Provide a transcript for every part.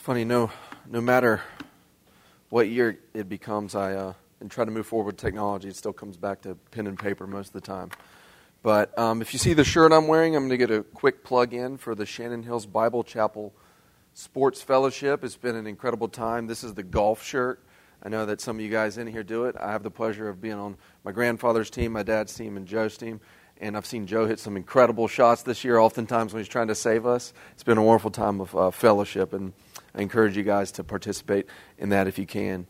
funny, no matter what year it becomes, and try to move forward with technology, it still comes back to pen and paper most of the time. But if you see the shirt I'm wearing, I'm going to get a quick plug in for the Shannon Hills Bible Chapel Sports Fellowship. It's been an incredible time. This is the golf shirt. I know that some of you guys in here do it. I have the pleasure of being on my grandfather's team, my dad's team, and Joe's team. And I've seen Joe hit some incredible shots this year, oftentimes when he's trying to save us. It's been a wonderful time of fellowship, and I encourage you guys to participate in that if you can.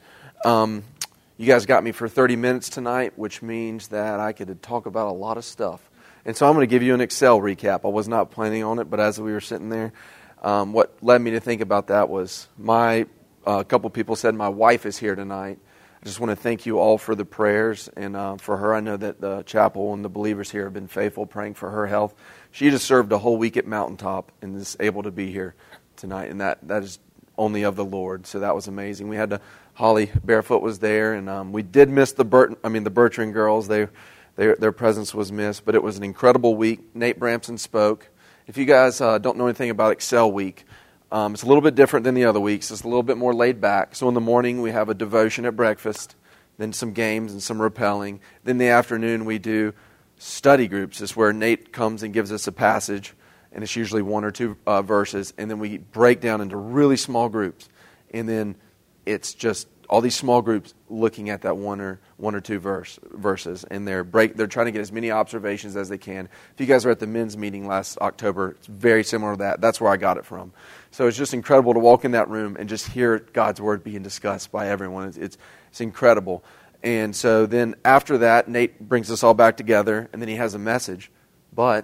You guys got me for 30 minutes tonight, which means that I could talk about a lot of stuff. And so I'm going to give you an Excel recap. I was not planning on it, but as we were sitting there, what led me to think about that was a couple people said my wife is here tonight. I just want to thank you all for the prayers, and for her, I know that the chapel and the believers here have been faithful praying for her health. She just served a whole week at Mountaintop and is able to be here tonight, and that is only of the Lord. So that was amazing. We had Holly Barefoot was there, and we did miss the Bertrand girls. Their presence was missed, but it was an incredible week. Nate Bramson spoke. If you guys don't know anything about Excel Week, it's a little bit different than the other weeks. It's a little bit more laid back. So in the morning, we have a devotion at breakfast, then some games and some rappelling. Then in the afternoon, we do study groups. It's where Nate comes and gives us a passage, and it's usually one or two verses. And then we break down into really small groups. And then it's just all these small groups looking at that one or two verses, and they're trying to get as many observations as they can. If you guys were at the men's meeting last October, it's very similar to that. That's where I got it from. So it's just incredible to walk in that room and just hear God's word being discussed by everyone. It's incredible. And so then after that, Nate brings us all back together, and then he has a message. But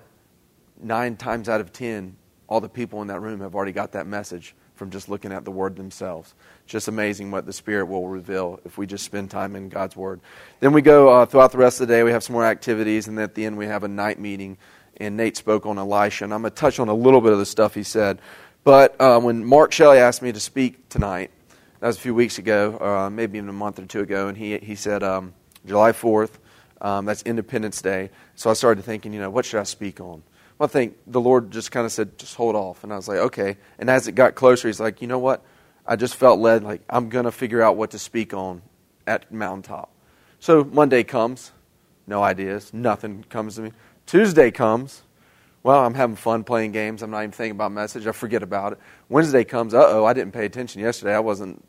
9 times out of 10, all the people in that room have already got that message from just looking at the Word themselves. It's just amazing what the Spirit will reveal if we just spend time in God's Word. Then we go throughout the rest of the day, we have some more activities, and then at the end we have a night meeting, and Nate spoke on Elisha, and I'm going to touch on a little bit of the stuff he said. But when Mark Shelley asked me to speak tonight, that was a few weeks ago, maybe even a month or two ago, and he said July 4th, that's Independence Day. So I started thinking, what should I speak on? Well, I think the Lord just kind of said, just hold off. And I was like, okay. And as it got closer, he's like, you know what? I just felt led, like, I'm going to figure out what to speak on at Mountaintop. So Monday comes, no ideas, nothing comes to me. Tuesday comes, well, I'm having fun playing games. I'm not even thinking about message. I forget about it. Wednesday comes, I didn't pay attention yesterday. I wasn't,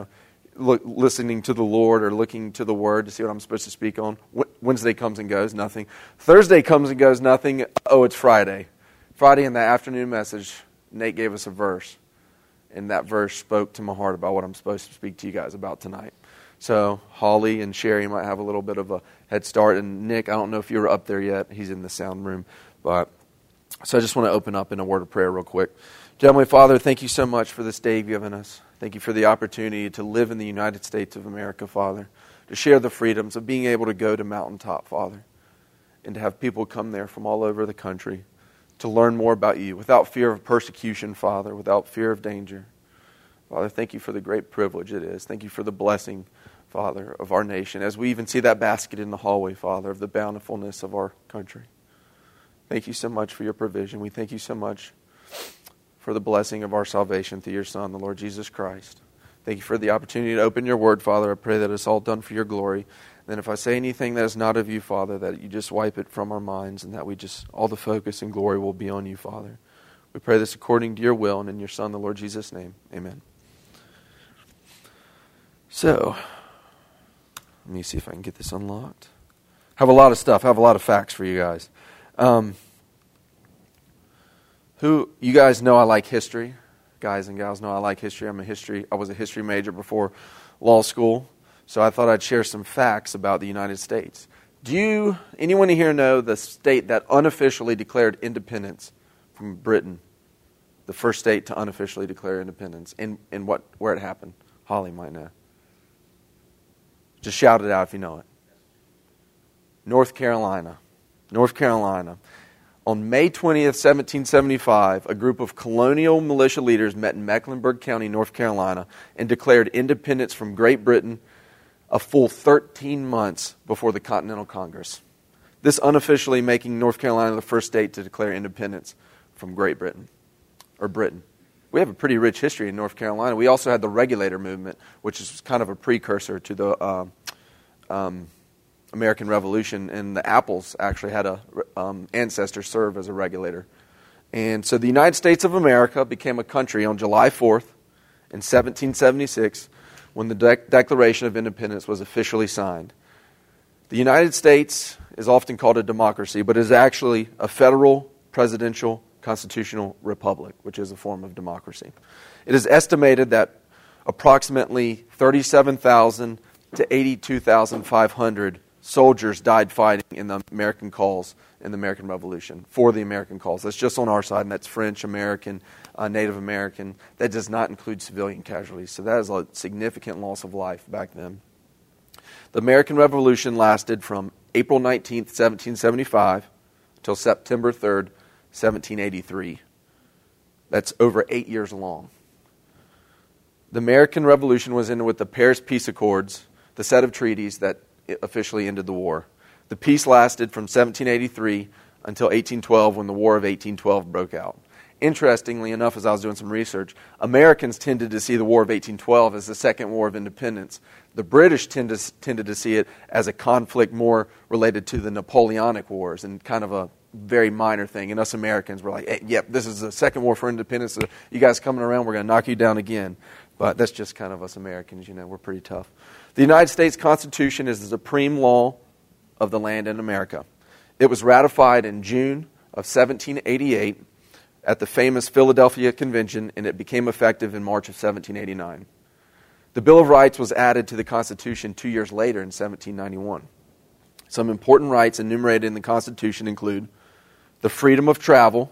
listening to the Lord or looking to the Word to see what I'm supposed to speak on. Wednesday comes and goes, nothing. Thursday comes and goes, nothing. It's Friday. Friday in the afternoon message, Nate gave us a verse. And that verse spoke to my heart about what I'm supposed to speak to you guys about tonight. So Holly and Sherry might have a little bit of a head start. And Nick, I don't know if you were up there yet. He's in the sound room. So I just want to open up in a word of prayer real quick. Heavenly Father, thank you so much for this day you've given us. Thank you for the opportunity to live in the United States of America, Father, to share the freedoms of being able to go to Mountaintop, Father, and to have people come there from all over the country to learn more about you without fear of persecution, Father, without fear of danger. Father, thank you for the great privilege it is. Thank you for the blessing, Father, of our nation, as we even see that basket in the hallway, Father, of the bountifulness of our country. Thank you so much for your provision. We thank you so much for the blessing of our salvation through your Son, the Lord Jesus Christ. Thank you for the opportunity to open your word, Father. I pray that it's all done for your glory. And then if I say anything that is not of you, Father, that you just wipe it from our minds and that all the focus and glory will be on you, Father. We pray this according to your will and in your Son, the Lord Jesus' name. Amen. So, let me see if I can get this unlocked. I have a lot of stuff. I have a lot of facts for you guys. You guys know I like history. Guys and gals know I like history. I was a history major before law school, so I thought I'd share some facts about the United States. Anyone here know the state that unofficially declared independence from Britain? The first state to unofficially declare independence, and where it happened? Holly might know. Just shout it out if you know it. North Carolina. North Carolina. On May 20th, 1775, a group of colonial militia leaders met in Mecklenburg County, North Carolina, and declared independence from Great Britain a full 13 months before the Continental Congress. This unofficially making North Carolina the first state to declare independence from Great Britain, or Britain. we have a pretty rich history in North Carolina. We also had the regulator movement, which is kind of a precursor to the American Revolution, and the Apples actually had a ancestor serve as a regulator. And so the United States of America became a country on July 4th in 1776 when the Declaration of Independence was officially signed. The United States is often called a democracy, but is actually a federal, presidential, constitutional republic, which is a form of democracy. It is estimated that approximately 37,000 to 82,500 soldiers died fighting in the American cause in the American Revolution, for the American cause. That's just on our side, and that's French, American, Native American. That does not include civilian casualties. So that is a significant loss of life back then. The American Revolution lasted from April 19th, 1775, until September 3rd, 1783. That's over 8 years long. The American Revolution was ended with the Paris Peace Accords, the set of treaties that officially ended the war. The peace lasted from 1783 until 1812, when the War of 1812 broke out. Interestingly enough, as I was doing some research, Americans tended to see the War of 1812 as the Second War of Independence. The British tended to see it as a conflict more related to the Napoleonic Wars and kind of a very minor thing. And us Americans were like, hey, yep, this is the Second War for Independence. So you guys coming around, we're going to knock you down again. But that's just kind of us Americans, we're pretty tough. The United States Constitution is the supreme law of the land in America. It was ratified in June of 1788 at the famous Philadelphia Convention, and it became effective in March of 1789. The Bill of Rights was added to the Constitution 2 years later in 1791. Some important rights enumerated in the Constitution include the freedom of travel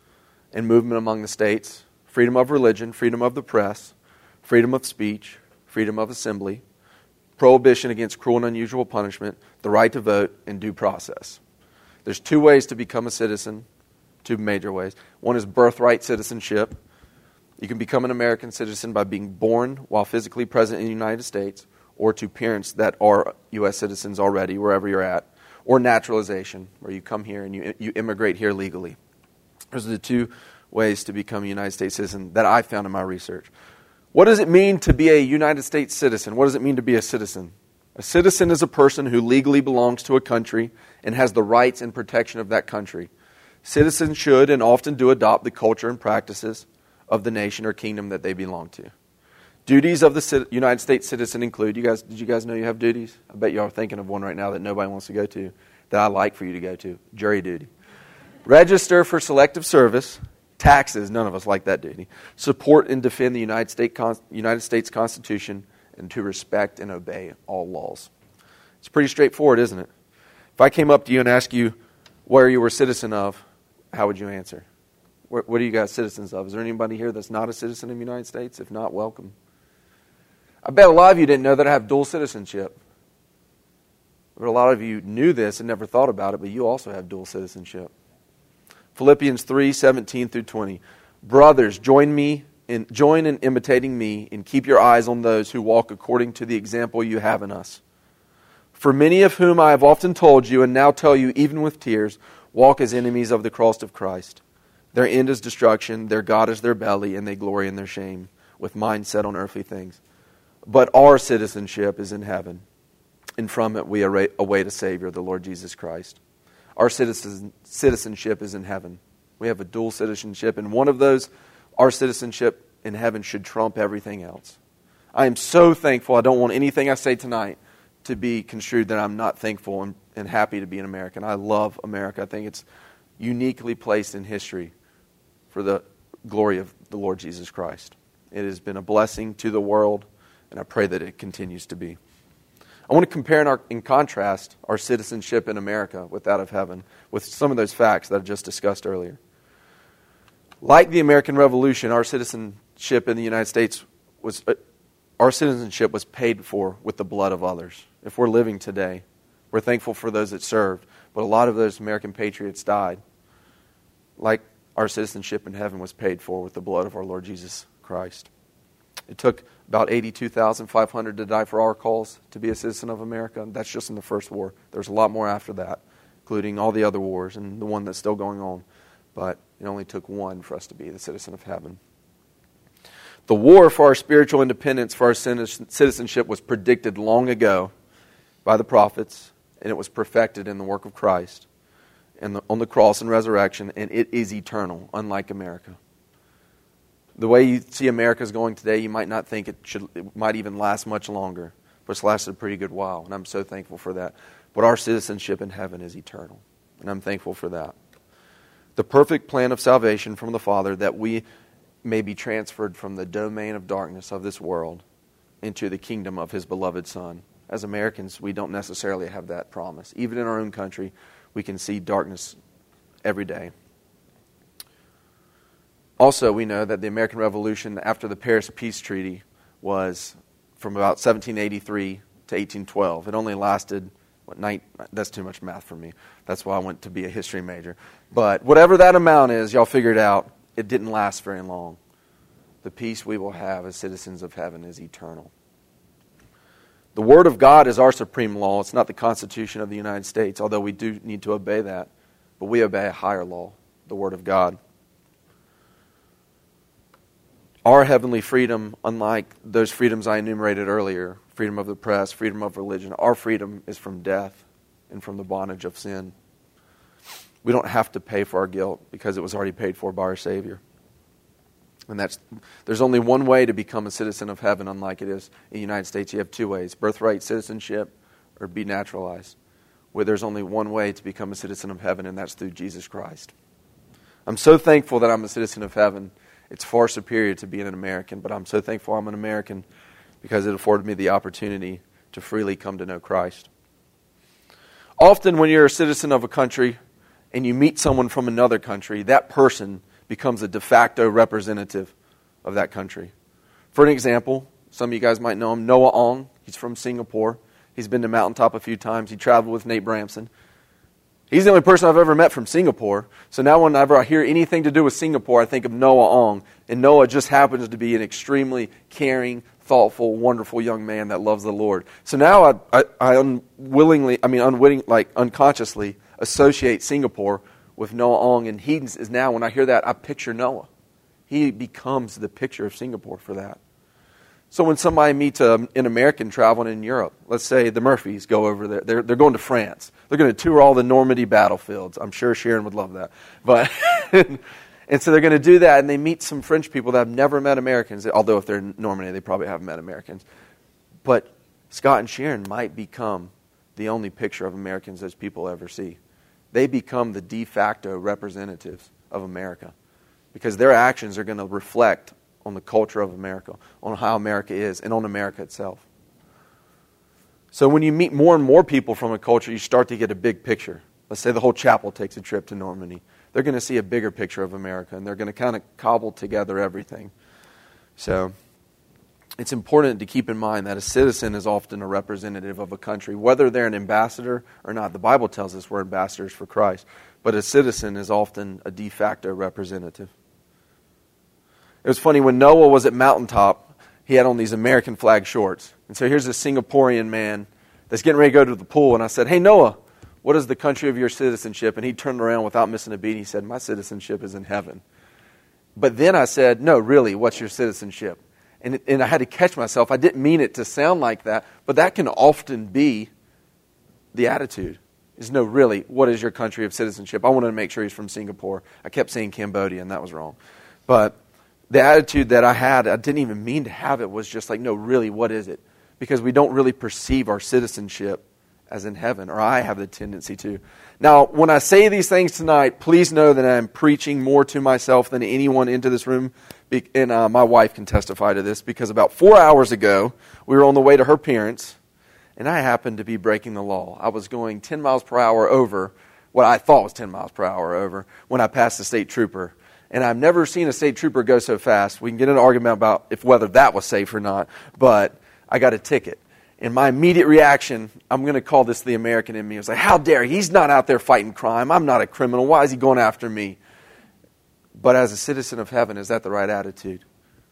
and movement among the states, freedom of religion, freedom of the press, freedom of speech, freedom of assembly, prohibition against cruel and unusual punishment, the right to vote, and due process. There's 2 ways to become a citizen, 2 major ways. One is birthright citizenship. You can become an American citizen by being born while physically present in the United States, or to parents that are U.S. citizens already, wherever you're at, or naturalization, where you come here and you immigrate here legally. Those are the 2 ways to become a United States citizen that I found in my research. What does it mean to be a United States citizen? What does it mean to be a citizen? A citizen is a person who legally belongs to a country and has the rights and protection of that country. Citizens should and often do adopt the culture and practices of the nation or kingdom that they belong to. Duties of the United States citizen include, did you guys know you have duties? I bet you are thinking of one right now that nobody wants to go to, that I like for you to go to. Jury duty. Register for selective service. Taxes, none of us like that duty. Support and defend the United States Constitution, and to respect and obey all laws. It's pretty straightforward, isn't it? If I came up to you and asked you where you were a citizen of, how would you answer? What are you guys citizens of? Is there anybody here that's not a citizen of the United States? If not, welcome. I bet a lot of you didn't know that I have dual citizenship. But a lot of you knew this and never thought about it, but you also have dual citizenship. Philippians 3:17 through 20. Brothers, join in imitating me, and keep your eyes on those who walk according to the example you have in us. For many of whom I have often told you, and now tell you even with tears, walk as enemies of the cross of Christ. Their end is destruction, their God is their belly, and they glory in their shame, with minds set on earthly things. But our citizenship is in heaven, and from it we await a Savior, the Lord Jesus Christ. Our citizenship is in heaven. We have a dual citizenship, and one of those, our citizenship in heaven, should trump everything else. I am so thankful. I don't want anything I say tonight to be construed that I'm not thankful and happy to be an American. I love America. I think it's uniquely placed in history for the glory of the Lord Jesus Christ. It has been a blessing to the world, and I pray that it continues to be. I want to compare and contrast our citizenship in America with that of heaven with some of those facts that I just discussed earlier. Like the American Revolution, our citizenship in the United States was paid for with the blood of others. If we're living today, we're thankful for those that served, but a lot of those American patriots died. Like our citizenship in heaven was paid for with the blood of our Lord Jesus Christ. It took about 82,500 to die for our cause to be a citizen of America. That's just in the first war. There's a lot more after that, including all the other wars and the one that's still going on. But it only took one for us to be the citizen of heaven. The war for our spiritual independence, for our citizenship, was predicted long ago by the prophets, and it was perfected in the work of Christ and on the cross and resurrection, and it is eternal, unlike America. The way you see America is going today, you might not think it might even last much longer, but it's lasted a pretty good while, and I'm so thankful for that. But our citizenship in heaven is eternal, and I'm thankful for that. The perfect plan of salvation from the Father, that we may be transferred from the domain of darkness of this world into the kingdom of His beloved Son. As Americans, we don't necessarily have that promise. Even in our own country, we can see darkness every day. Also, we know that the American Revolution after the Paris Peace Treaty was from about 1783 to 1812. It only lasted, that's too much math for me. That's why I went to be a history major. But whatever that amount is, y'all figure it out. It didn't last very long. The peace we will have as citizens of heaven is eternal. The Word of God is our supreme law. It's not the Constitution of the United States, although we do need to obey that. But we obey a higher law, the Word of God. Our heavenly freedom, unlike those freedoms I enumerated earlier, freedom of the press, freedom of religion, our freedom is from death and from the bondage of sin. We don't have to pay for our guilt because it was already paid for by our Savior. And there's only one way to become a citizen of heaven, unlike it is in the United States. You have two ways: birthright citizenship or be naturalized. Where there's only one way to become a citizen of heaven, and that's through Jesus Christ. I'm so thankful that I'm a citizen of heaven. It's far superior to being an American, but I'm so thankful I'm an American because it afforded me the opportunity to freely come to know Christ. Often when you're a citizen of a country and you meet someone from another country, that person becomes a de facto representative of that country. For an example, some of you guys might know him, Noah Ong. He's from Singapore. He's been to Mountaintop a few times. He traveled with Nate Bramson. He's the only person I've ever met from Singapore. So now whenever I hear anything to do with Singapore, I think of Noah Ong. And Noah just happens to be an extremely caring, thoughtful, wonderful young man that loves the Lord. So now I unconsciously associate Singapore with Noah Ong. And he is now, when I hear that, I picture Noah. He becomes the picture of Singapore for that. So when somebody meets an American traveling in Europe, let's say the Murphys go over there. They're going to France. They're going to tour all the Normandy battlefields. I'm sure Sharon would love that. But and so they're going to do that, and they meet some French people that have never met Americans. Although if they're in Normandy, they probably haven't met Americans. But Scott and Sharon might become the only picture of Americans those people ever see. They become the de facto representatives of America because their actions are going to reflect on the culture of America, on how America is, and on America itself. So when you meet more and more people from a culture, you start to get a big picture. Let's say the whole chapel takes a trip to Normandy. They're going to see a bigger picture of America, and they're going to kind of cobble together everything. So it's important to keep in mind that a citizen is often a representative of a country, whether they're an ambassador or not. The Bible tells us we're ambassadors for Christ, but a citizen is often a de facto representative. It was funny, when Noah was at Mountaintop, he had on these American flag shorts. And so here's this Singaporean man that's getting ready to go to the pool. And I said, "Hey, Noah, what is the country of your citizenship?" And he turned around without missing a beat. He said, "My citizenship is in heaven." But then I said, "No, really, what's your citizenship?" And I had to catch myself. I didn't mean it to sound like that, but that can often be the attitude. Is no, really, what is your country of citizenship? I wanted to make sure he's from Singapore. I kept saying Cambodia, and that was wrong. But the attitude that I had, I didn't even mean to have it, was just like, no, really, what is it? Because we don't really perceive our citizenship as in heaven, or I have the tendency to. Now, when I say these things tonight, please know that I'm preaching more to myself than anyone into this room, and my wife can testify to this, because about 4 hours ago, we were on the way to her parents', and I happened to be breaking the law. I was going 10 miles per hour over, what I thought was 10 miles per hour over, when I passed the state trooper. And I've never seen a state trooper go so fast. We can get in an argument about whether that was safe or not, but I got a ticket. And my immediate reaction, I'm going to call this the American in me, was like, how dare he? He's not out there fighting crime. I'm not a criminal. Why is he going after me? But as a citizen of heaven, is that the right attitude?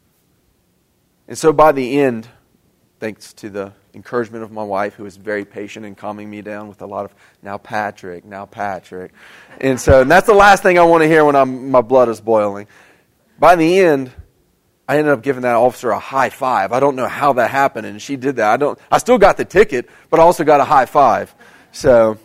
And so by the end, thanks to the encouragement of my wife, who was very patient in calming me down with a lot of, now Patrick. And that's the last thing I want to hear when my blood is boiling. By the end, I ended up giving that officer a high five. I don't know how that happened, and she did that. I still got the ticket, but I also got a high five. So,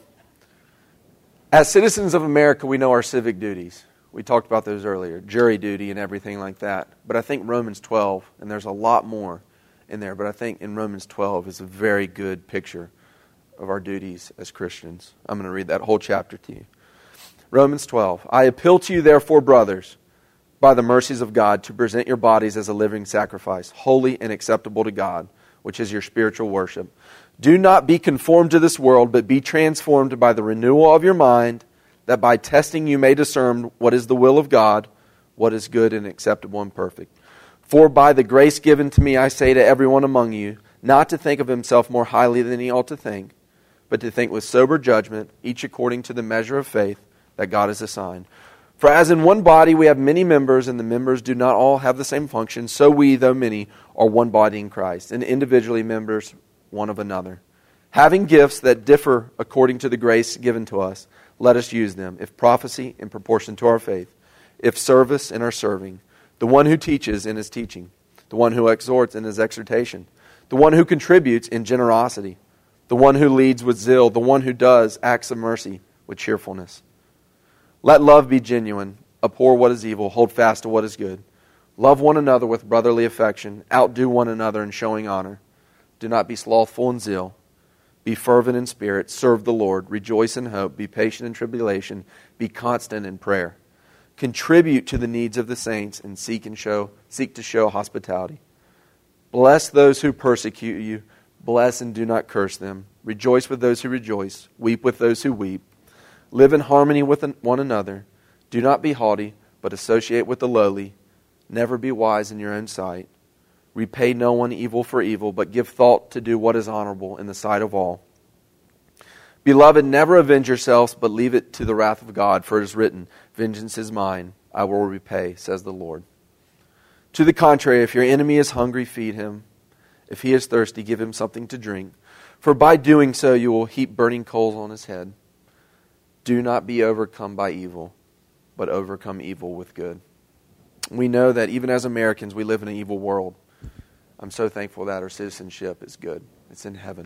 as citizens of America, we know our civic duties. We talked about those earlier, jury duty and everything like that. But I think Romans 12, and there's a lot more in there, but I think in Romans 12 is a very good picture of our duties as Christians. I'm going to read that whole chapter to you. Romans 12. I appeal to you, therefore, brothers, by the mercies of God, to present your bodies as a living sacrifice, holy and acceptable to God, which is your spiritual worship. Do not be conformed to this world, but be transformed by the renewal of your mind, that by testing you may discern what is the will of God, what is good and acceptable and perfect. For by the grace given to me I say to everyone among you, not to think of himself more highly than he ought to think, but to think with sober judgment, each according to the measure of faith that God has assigned. For as in one body we have many members, and the members do not all have the same function, so we, though many, are one body in Christ, and individually members one of another. Having gifts that differ according to the grace given to us, let us use them. If prophecy, in proportion to our faith. If service, in our serving. The one who teaches, in his teaching. The one who exhorts, in his exhortation. The one who contributes, in generosity. The one who leads with zeal. The one who does acts of mercy with cheerfulness. Let love be genuine. Abhor what is evil. Hold fast to what is good. Love one another with brotherly affection. Outdo one another in showing honor. Do not be slothful in zeal. Be fervent in spirit. Serve the Lord. Rejoice in hope. Be patient in tribulation. Be constant in prayer. Contribute to the needs of the saints and seek to show hospitality. Bless those who persecute you. Bless and do not curse them. Rejoice with those who rejoice. Weep with those who weep. Live in harmony with one another. Do not be haughty, but associate with the lowly. Never be wise in your own sight. Repay no one evil for evil, but give thought to do what is honorable in the sight of all. Beloved, never avenge yourselves, but leave it to the wrath of God, for it is written, vengeance is mine, I will repay, says the Lord. To the contrary, if your enemy is hungry, feed him. If he is thirsty, give him something to drink. For by doing so, you will heap burning coals on his head. Do not be overcome by evil, but overcome evil with good. We know that even as Americans, we live in an evil world. I'm so thankful that our citizenship is good. It's in heaven.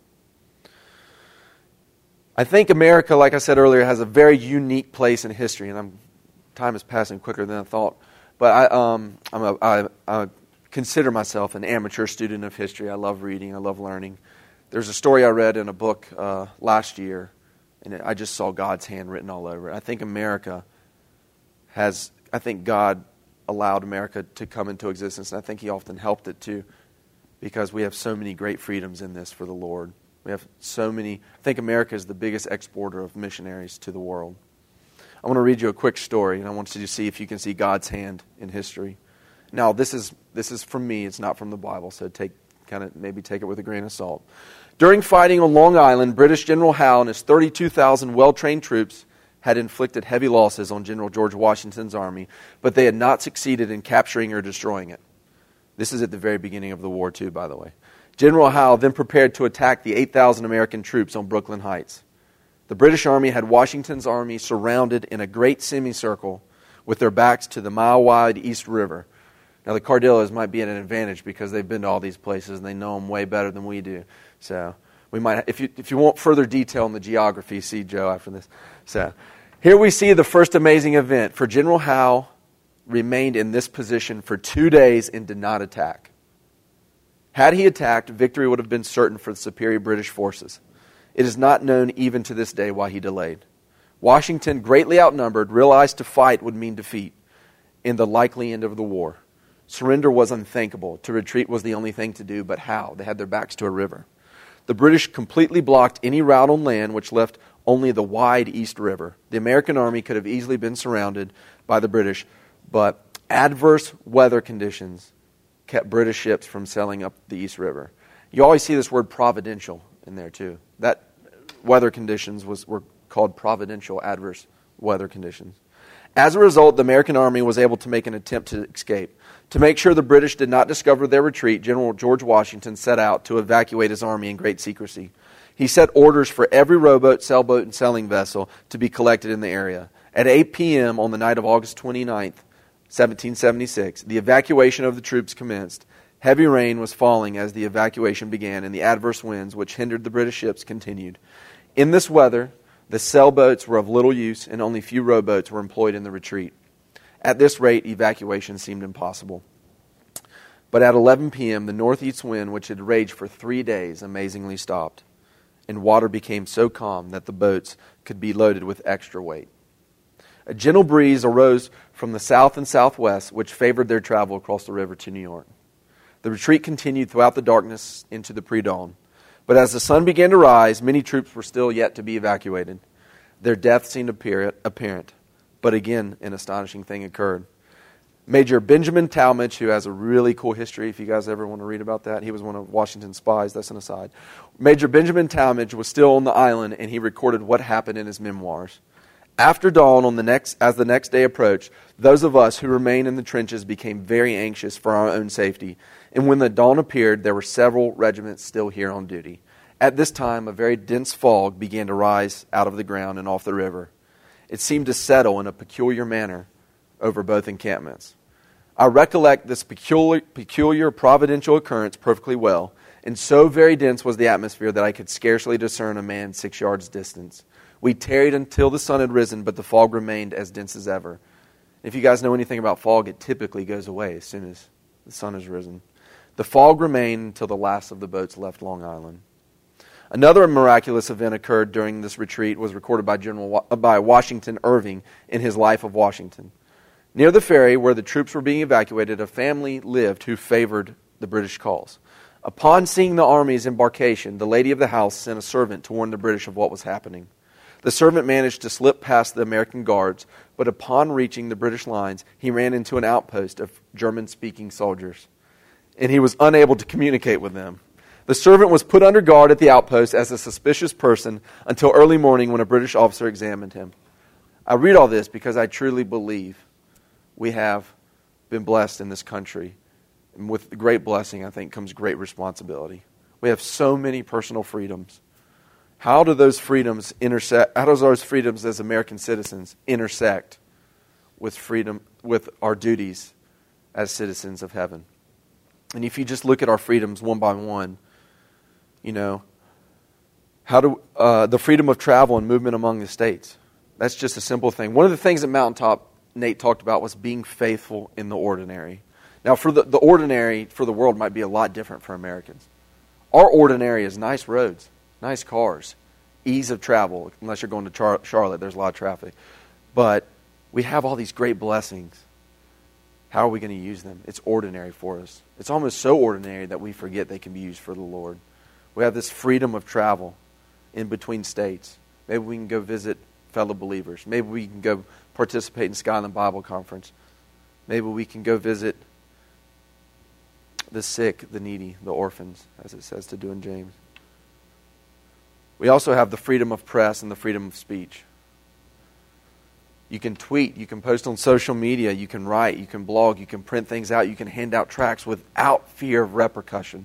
I think America, like I said earlier, has a very unique place in history, and time is passing quicker than I thought. But I consider myself an amateur student of history. I love reading. I love learning. There's a story I read in a book last year, and I just saw God's hand written all over it. I think God allowed America to come into existence, and I think He often helped it too, because we have so many great freedoms in this for the Lord. We have so many. I think America is the biggest exporter of missionaries to the world. I want to read you a quick story, and I want you to see if you can see God's hand in history. Now, this is from me. It's not from the Bible, so maybe take it with a grain of salt. During fighting on Long Island, British General Howe and his 32,000 well-trained troops had inflicted heavy losses on General George Washington's army, but they had not succeeded in capturing or destroying it. This is at the very beginning of the war, too, by the way. General Howe then prepared to attack the 8,000 American troops on Brooklyn Heights. The British Army had Washington's army surrounded in a great semicircle with their backs to the mile-wide East River. Now, the Cardillos might be at an advantage because they've been to all these places and they know them way better than we do. So, we might, if you want further detail on the geography, see Joe after this. So, here we see the first amazing event. For General Howe remained in this position for 2 days and did not attack. Had he attacked, victory would have been certain for the superior British forces. It is not known even to this day why he delayed. Washington, greatly outnumbered, realized to fight would mean defeat and the likely end of the war. Surrender was unthinkable. To retreat was the only thing to do, but how? They had their backs to a river. The British completely blocked any route on land, which left only the wide East River. The American army could have easily been surrounded by the British, but adverse weather conditions kept British ships from sailing up the East River. You always see this word providential in there too. That weather conditions were called providential adverse weather conditions. As a result, the American army was able to make an attempt to escape. To make sure the British did not discover their retreat, General George Washington set out to evacuate his army in great secrecy. He set orders for every rowboat, sailboat, and sailing vessel to be collected in the area. At 8 p.m. on the night of August 29th, 1776. The evacuation of the troops commenced. Heavy rain was falling as the evacuation began, and the adverse winds, which hindered the British ships, continued. In this weather, the sailboats were of little use, and only few rowboats were employed in the retreat. At this rate, evacuation seemed impossible. But at 11 p.m., the northeast wind, which had raged for 3 days, amazingly stopped, and water became so calm that the boats could be loaded with extra weight. A gentle breeze arose from the south and southwest, which favored their travel across the river to New York. The retreat continued throughout the darkness into the pre-dawn. But as the sun began to rise, many troops were still yet to be evacuated. Their death seemed apparent, but again, an astonishing thing occurred. Major Benjamin Talmadge, who has a really cool history, if you guys ever want to read about that, he was one of Washington's spies, that's an aside. Major Benjamin Talmadge was still on the island, and he recorded what happened in his memoirs. After dawn, as the next day approached, those of us who remained in the trenches became very anxious for our own safety. And when the dawn appeared, there were several regiments still here on duty. At this time, a very dense fog began to rise out of the ground and off the river. It seemed to settle in a peculiar manner over both encampments. I recollect this peculiar providential occurrence perfectly well, and so very dense was the atmosphere that I could scarcely discern a man 6 yards distant. We tarried until the sun had risen, but the fog remained as dense as ever. If you guys know anything about fog, it typically goes away as soon as the sun has risen. The fog remained until the last of the boats left Long Island. Another miraculous event occurred during this retreat was recorded by Washington Irving in his Life of Washington. Near the ferry where the troops were being evacuated, a family lived who favored the British cause. Upon seeing the army's embarkation, the lady of the house sent a servant to warn the British of what was happening. The servant managed to slip past the American guards, but upon reaching the British lines, he ran into an outpost of German-speaking soldiers, and he was unable to communicate with them. The servant was put under guard at the outpost as a suspicious person until early morning when a British officer examined him. I read all this because I truly believe we have been blessed in this country. And with great blessing, I think, comes great responsibility. We have so many personal freedoms. How do those freedoms intersect? How does those freedoms as American citizens intersect with freedom, with our duties as citizens of heaven? And if you just look at our freedoms one by one, you know, how do the freedom of travel and movement among the states? That's just a simple thing. One of the things at Mountaintop Nate talked about was being faithful in the ordinary. Now, for the ordinary for the world might be a lot different for Americans. Our ordinary is nice roads, nice cars, ease of travel. Unless you're going to Charlotte, there's a lot of traffic. But we have all these great blessings. How are we going to use them? It's ordinary for us. It's almost so ordinary that we forget they can be used for the Lord. We have this freedom of travel in between states. Maybe we can go visit fellow believers. Maybe we can go participate in Skyland Bible Conference. Maybe we can go visit the sick, the needy, the orphans, as it says to do in James. We also have the freedom of press and the freedom of speech. You can tweet, you can post on social media, you can write, you can blog, you can print things out, you can hand out tracts without fear of repercussion.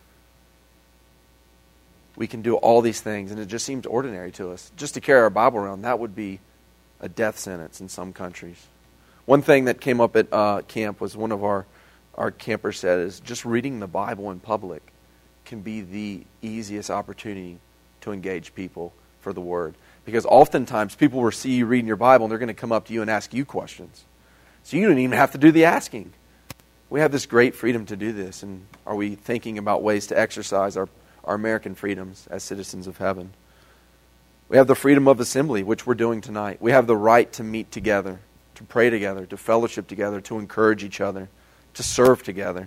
We can do all these things, and it just seems ordinary to us. Just to carry our Bible around, that would be a death sentence in some countries. One thing that came up at camp was one of our campers said is just reading the Bible in public can be the easiest opportunity to engage people for the Word. Because oftentimes people will see you reading your Bible and they're going to come up to you and ask you questions. So you don't even have to do the asking. We have this great freedom to do this, and are we thinking about ways to exercise our American freedoms as citizens of heaven? We have the freedom of assembly, which we're doing tonight. We have the right to meet together, to pray together, to fellowship together, to encourage each other, to serve together.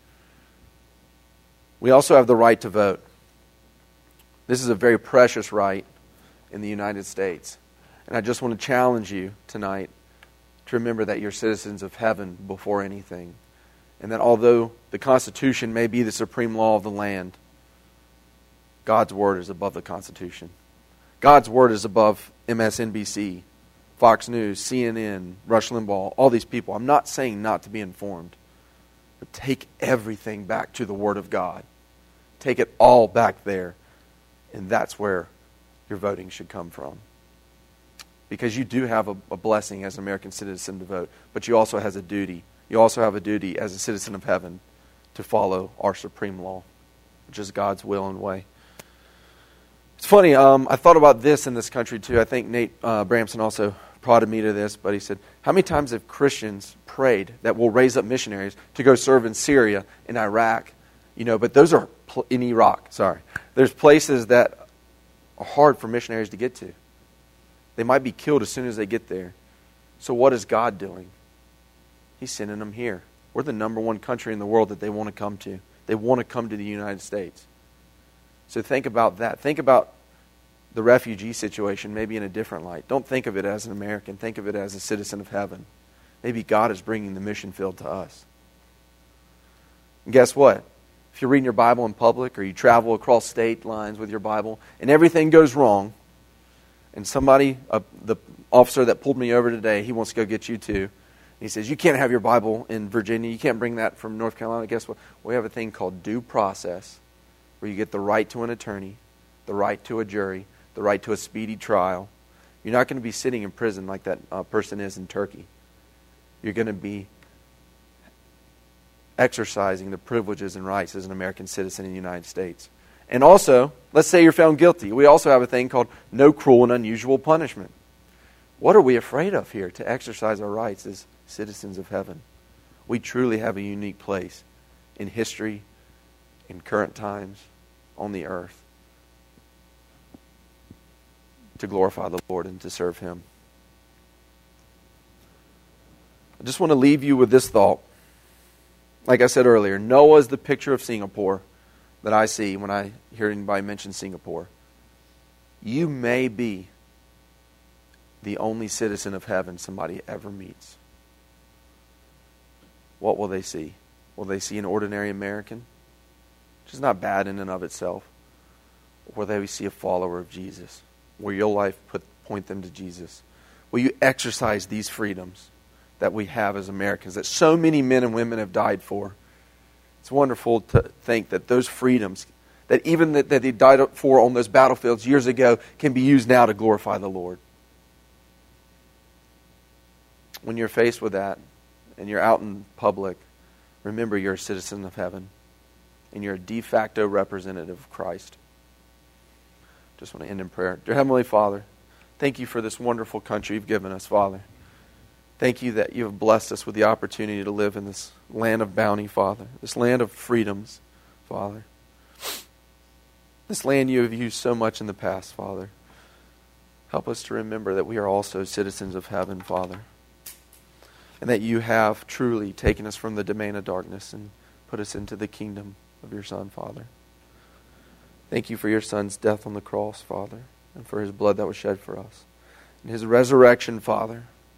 We also have the right to vote. This is a very precious right in the United States. And I just want to challenge you tonight to remember that you're citizens of heaven before anything. And that although the Constitution may be the supreme law of the land, God's Word is above the Constitution. God's Word is above MSNBC, Fox News, CNN, Rush Limbaugh, all these people. I'm not saying not to be informed, but take everything back to the Word of God. Take it all back there, and that's where your voting should come from. because you do have a blessing as an American citizen to vote, but you also have a duty. You also have a duty as a citizen of heaven to follow our supreme law, which is God's will and way. It's funny, I thought about this in this country too. I think Nate Bramson also prodded me to this, but he said, how many times have Christians prayed that we'll raise up missionaries to go serve in Syria and Iraq? But those are in Iraq, sorry. There's places that are hard for missionaries to get to. They might be killed as soon as they get there. So what is God doing? He's sending them here. We're the number one country in the world that they want to come to. They want to come to the United States. So think about that. Think about the refugee situation maybe in a different light. Don't think of it as an American. Think of it as a citizen of heaven. Maybe God is bringing the mission field to us. And guess what? If you're reading your Bible in public or you travel across state lines with your Bible and everything goes wrong, and somebody, the officer that pulled me over today, he wants to go get you too. He says, you can't have your Bible in Virginia. You can't bring that from North Carolina. Guess what? We have a thing called due process, where you get the right to an attorney, the right to a jury, the right to a speedy trial. You're not going to be sitting in prison like that person is in Turkey. You're going to be exercising the privileges and rights as an American citizen in the United States. And also, let's say you're found guilty. We also have a thing called no cruel and unusual punishment. What are we afraid of here to exercise our rights as citizens of heaven? We truly have a unique place in history, in current times, on the earth, to glorify the Lord and to serve Him. I just want to leave you with this thought. Like I said earlier, Noah is the picture of Singapore that I see when I hear anybody mention Singapore. You may be the only citizen of heaven somebody ever meets. What will they see? Will they see an ordinary American, which is not bad in and of itself? Or will they see a follower of Jesus? Will your life point them to Jesus? Will you exercise these freedoms that we have as Americans, that so many men and women have died for? It's wonderful to think that those freedoms, that even that they died for on those battlefields years ago, can be used now to glorify the Lord. When you're faced with that, and you're out in public, remember you're a citizen of heaven, and you're a de facto representative of Christ. Just want to end in prayer. Dear Heavenly Father, thank you for this wonderful country you've given us, Father. Thank you that you have blessed us with the opportunity to live in this land of bounty, Father. This land of freedoms, Father. This land you have used so much in the past, Father. Help us to remember that we are also citizens of heaven, Father. And that you have truly taken us from the domain of darkness and put us into the kingdom of your Son, Father. Thank you for your Son's death on the cross, Father, and for his blood that was shed for us. And his resurrection, Father,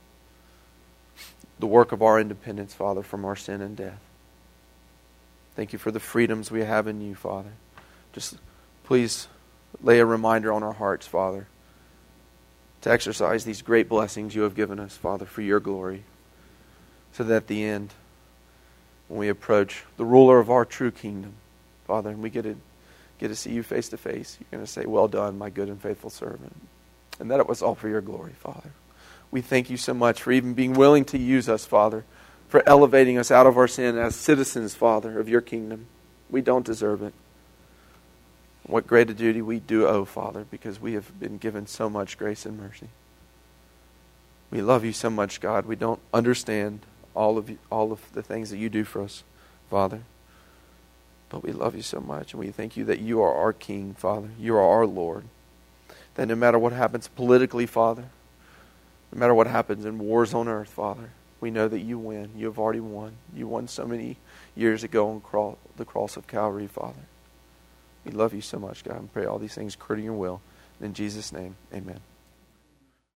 the work of our independence, Father, from our sin and death. Thank you for the freedoms we have in you, Father. Just please lay a reminder on our hearts, Father, to exercise these great blessings you have given us, Father, for your glory. So that at the end, when we approach the ruler of our true kingdom, Father, and we get to see you face to face, you're going to say, well done, my good and faithful servant. And that it was all for your glory, Father. We thank you so much for even being willing to use us, Father, for elevating us out of our sin as citizens, Father, of your kingdom. We don't deserve it. What great a duty we do owe, Father, because we have been given so much grace and mercy. We love you so much, God. We don't understand all of the things that you do for us, Father. But we love you so much, and we thank you that you are our King, Father. You are our Lord. That no matter what happens politically, Father, no matter what happens in wars on earth, Father, we know that you win. You have already won. You won so many years ago on the cross of Calvary, Father. We love you so much, God, and pray all these things according to your will. In Jesus' name, amen.